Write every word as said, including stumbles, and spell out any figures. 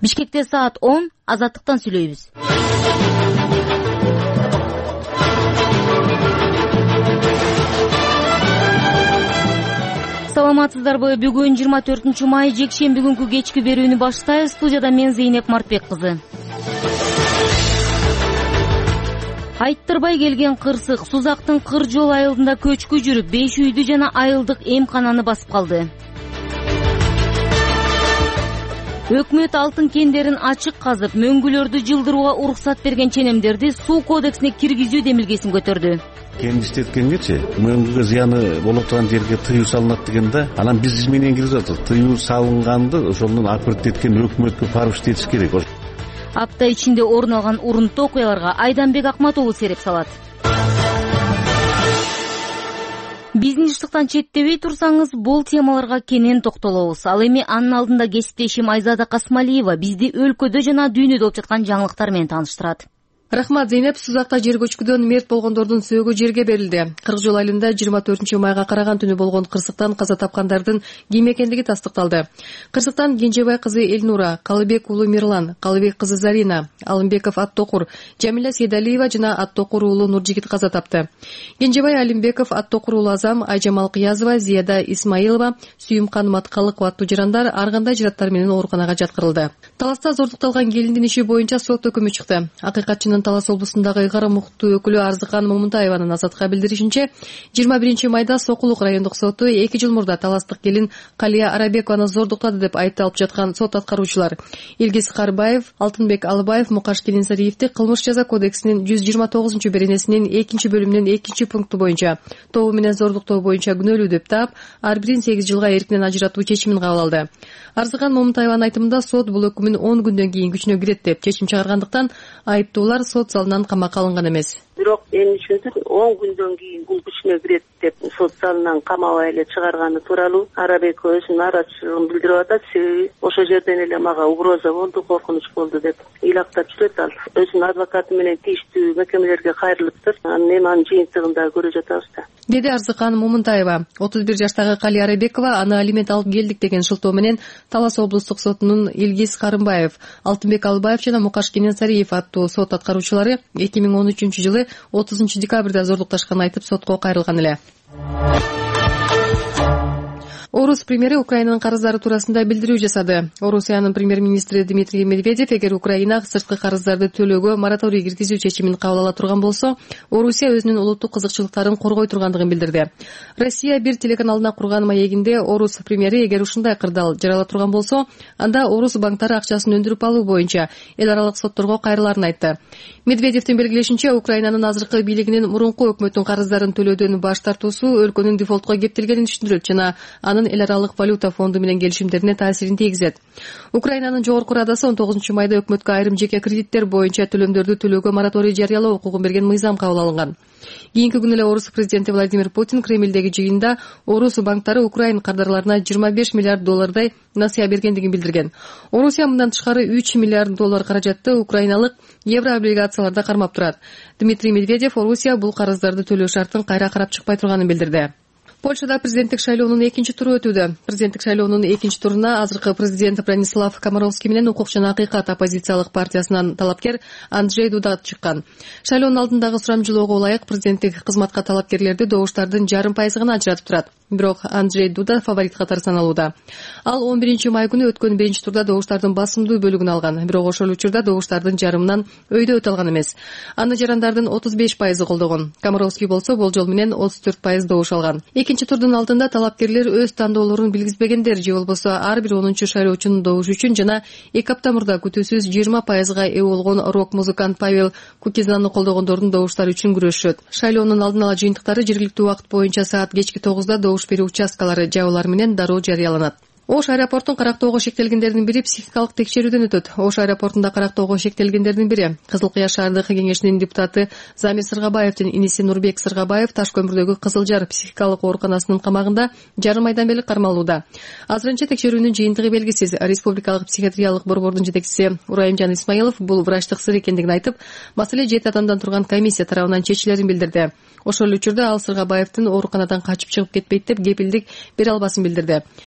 Бишкекте саат он, Азаттыктан сүйлөйбүз. Саламатсыздарбы? Бүгүн жыйырма төртүнчү май, жекшемби күнкү кечки берүүнү баштайбыз. Студияда мен Зейнеп Марпек кызы. Айттырбай келген кырсык Сузактын Кыр жол айылында көчкү жүрүп, беш үйдү жана айылдык эмкананы басып калды. Өкмөт алтын кендерин ачык казып, мөңгүлөрдү жылдырууга уруксат берген ченемдерди суу кодексине киргизүү демилгесин көтөрдү. Кенди иштеткенгечи мөңгүгө зыяны боло турган жерге тыюу салынат дегенде, анан биз менен киргизип атат. Тыюу салынганды ошондон апырт эткен өкмөткө барып иштетиш керек. Апта ичинде орун алган урунттуу окуяларга Айданбек Акмат уулу сереп салат. Биздин иштыктан четтебей турсаңыз, бул темаларга кенен токтолобуз. Ал эми анын алдында кесиптешим Айзада Касмалиева бизди өлкөдө жана дүйнөдө болуп жаткан жаңылыктар менен тааныштырат. Рахмат, Зейнеп. Сузакта жер көчкүдөн мерт болгондордун сөөгү жерге берилди. Кырк жол айылында жыйырма төртүнчү майга караган түнү болгон кырсыктан каза тапкандардын ким экендиги тастыкталды. Кырсыктан Кенжебай кызы Эльнура, Калыбек уулу Мирлан, Калыбек кызы Зарина, Алымбеков Аттокур, Жамиля Сейдалиева жана Аттокур уулу Нуржигит каза тапты. Кенжебай Алимбеков, Аттокур уулу Азам, Айжамал Кыязова, Зияда Исмаилова, Сүйүмкан Маткалыкова аттуу жарандар ар кандай жыраттар менен ооруканага жаткырылды. Таласта зордукталган келиндин иши боюнча сот өкүмү чыкты. Акыйкатчынын Талас облусундагы ыйгары муктуу өкүлү Арзыкан Момунтаеванын Азатка билдиришинче, жыйырма биринчи майда Сокулук райондук соту эки жыл мурда таластык келин Калия Арабекованы зордуктады деп айыпталып жаткан сот аткаруучулар Илгиз Карбаев, Алтынбек Алыбаев, Мукаш Келинсариевди кылмыш жаза кодексинин жүз жыйырма тогузунчу беренесинин экинчи бөлүмүнүн экинчи пункту боюнча тобу менен зордуктоо боюнча күнөөлүү деп таап, ар бирин сегиз жылга эркинен ажыратуу чечимин кабыл алды. Арзыкан Момунтаеванын айтымында сот бул өкүмүн он күндөн кийин күчүнө кирет деп чечим чыгаргандыктан айыптуулар сот залынан камакка алынган эмес. Бирок эмне үчүндүр он күндөн кийин бул күчүнө кирет деп сот залынан камабай эле чыгарганы тууралуу Арабекова өзүнүн нараатчылыгын билдирип атат. Себеби ошол жерден эле мага угроза болду, коркунуч болду деп ыйлактап жүрөт ал. Өзүнүн адвокаты менен тийиштүү мекемелерге кайрылыптыр. Анан эми анын жыйынтыгын да көрө жатабыз да, деди Арзыкан Момунтаева. отуз бир жаштагы Калия Арабекова аны алимент алып келдик деген шылтоо менен Талас облустук сотунун Илгиз Карымбаев, Алтынбек Албаев жана Мукаш Келинсариев аттуу сот аткаруучулары эки миң он үчүнчү жылы отузунчу декабрда зордукташканын айтып сотко кайрылган эле. Орус премьери Украинанын карыздары туурасында билдирүү жасады. Орусиянын премьер-министри Дмитрий Медведев эгер Украина сырткы карыздарды төлөөгө мораторий киргизүү чечимин кабыл ала турган болсо, Орусия өзүнүн улуттук кызыкчылыктарын коргой тургандыгын билдирди. Россия бир телеканалына курган маегинде Орус премьери эгер ушундай кырдаал жарала турган болсо, анда Орус банктары акчасын өндүрүп алуу боюнча эл аралык сотторго кайрыларын айтты. Медведевдин белгилешинче, Украинанын азыркы бийлигинин мурунку өкмөттүн карыздарын төлөөдөн баш тартуусу өлкөнүн дефолтко кептелгенин түшүндүрөт жана анын эл аралык валюта фонду менен келишимдерине таасирин тийгизет. Украинанын жогорку радасы он тогузунчу майда өкмөткө айрым жеке кредиттер боюнча төлөмдөрдү төлөөгө мораторий жарыялоо укугун берген мыйзам кабыл алынган. Кийинки күнү эле Орус президенти Владимир Путин Кремлдеги жыйында Орус банктары Украин кардарларына жыйырма беш миллиард доллардай насыя бергендигин билдирген. Орусия мындан тышкары үч миллиард доллар каражатты украиналык еврооблигацияларда кармап турат. Дмитрий Медведев Орусия бул карыздарды төлөө шартын кайра карап чыкпай турганын билдирди. Польшада президенттик шайлоонун экинчи туру өтүүдө. Президенттик шайлоонун экинчи туруна азыркы президент Бранислав Комаровский менен Укук жана Акыйкат оппозициялык партиясынан талапкер Анджей Дуда чыккан. Шайлоонун алдындагы сурамжылоого ылайык президенттик кызматка талапкерлерди добуштардын жарым пайызына ажыратып турат. Бирок Анджей Дуда фаворит катары саналууда. Ал он биринчи май күнү өткөн биринчи турда добуштардын басымдуу бөлүгүн алган. Бирок ошол учурда добуштардын жарымынан өйдө өтө алган эмес. Аны жарандардын отуз беш пайызы колдогон. Комаровский болсо болжол менен отуз төрт пайыз добуш алган. Экинчи турдун алдында талапкерлер өз тандоолорун билгизбегендер же болбосо ар бир онунчу шайлоочунун добушу үчүн жана эки апта мурда күтүүсүз жыйырма пайызга ээ болгон рок-музыкант Павел Кукизанны колдогондордун добуштары үчүн күрөшөт. Шайлоонун алдын ала жыйынтыктары жергиликтүү убакыт боюнча саат кечки тогузда добуш берүү участкалары жабылар менен дароо жарыяланат. Ош аэропортун карактоого шектелгендердин бири психикалык текшерүүдөн өтөт. Ош аэропортунда карактоого шектелгендердин бири Кызыл Кыя шаардык кеңешинин депутаты Замир Сыргабаевдин иниси Нурбек Сыргабаев Таш көмүрдөгү Кызыл Жар психикалык ооруканасынын камагында жарым айдан бери кармалууда. Азырынча текшерүүнүн жыйынтыгы белгисиз. Республикалык психиатриялык борбордун жетекчиси Урайымжан Исмаилов бул врачтык сыр экендигин айтып, маселе жети адамдан турган комиссия тарабынан чечилерин билдирди. Ошол учурда ал Сыргабаевдин ооруканадан качып чыгып кетпейт деп кепилдик бере албасын билдирди.